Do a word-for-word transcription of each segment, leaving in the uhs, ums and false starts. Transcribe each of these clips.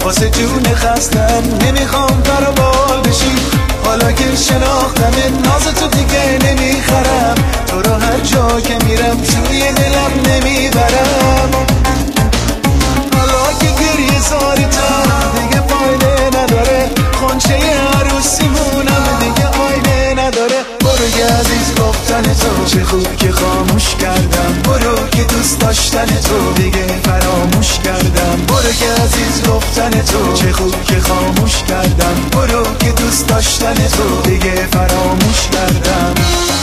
واسه جون خستم نمیخوام پر و بال بشی. حالا که شناختمت ناز تو دیگه نمیخرم، تو رو هر جا که میرم توی دلم نمیبرم. حالا که گریه زاریتم دیگه فایده نداره، خونچه عروسیمونم دیگه آینه نداره. برو که عزیز گفتن تو چه خوب که خاموش کردم، برو که دوست داشتن تو دیگه فراموش کردم. برو که عزیز گفتن تو چه خوب که خاموش کردم، برو که دوست داشتن تو دیگه فراموش کردم.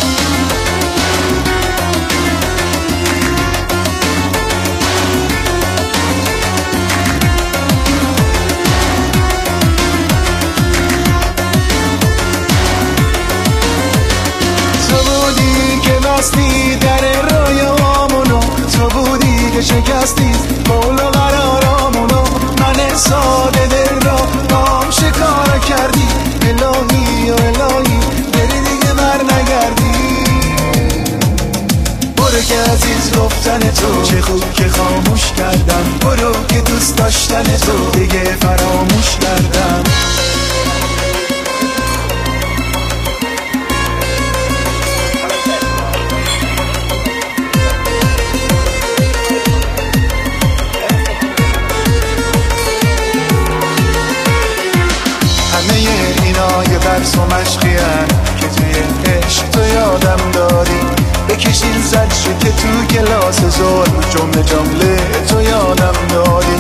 بستی در رویامونو، تو بودی که شکستی قول و قرارامونو. من ساده دل را بام شکار کردی، الهی و الهی بری دیگه بر نگردی. برو که عزیز گفتن تو چه خوب که خاموش کردم، برو که دوست داشتن تو دیگه فراموش کردم. درس و مشقیان که توی عشق تو یادم دادی، بکشین زد شد که تو کلاس ظلم جمله جمله تو یادم دادی.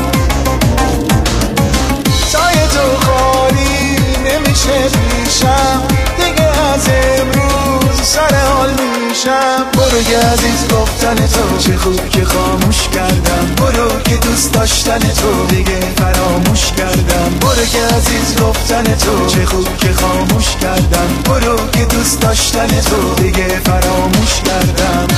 تای تو خالی نمیشه پیشم دیگه، از امروز سر حال میشم. برو که عزیز گفتن تو چه خوب که خاموش کردم، برو که دوست داشتن تو دیگه فراموش کردم. برو که عزیز گفتن تو چه خوب که خاموش کردم، برو که دوست داشتن تو دیگه فراموش کردم.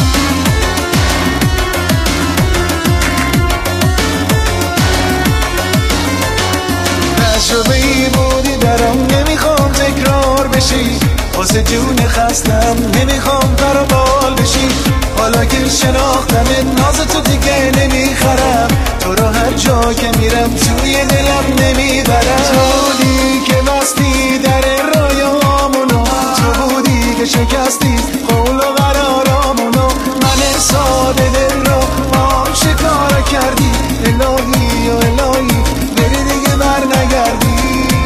تجربه‌ای بودی برام نمیخوام تکرار بشی، واسه جون خستم نمیخوام پر و بال بشی. حالا که شناختمت ناز تو دیگه نمیخرم، تو رو هر جا که میرم توی دلم نمیبرم. تو بودی که بستی در رویامونو، تو بودی که شکستی قول و قرارامونو. من ساده دل رو بام شکار کردی، الهی و الهی بری دیگه بر نگردی.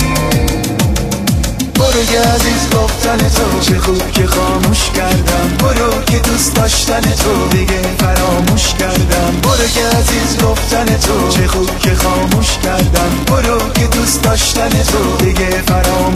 برو که عزیز گفتن تو چه خوب که خاموش کردم، برو که دوست داشتن تو دیگه فراموش کردم. برو که عزیز گفتن تو چه خوب که خاموش کردم، برو که دوست داشتن تو دیگه فراموش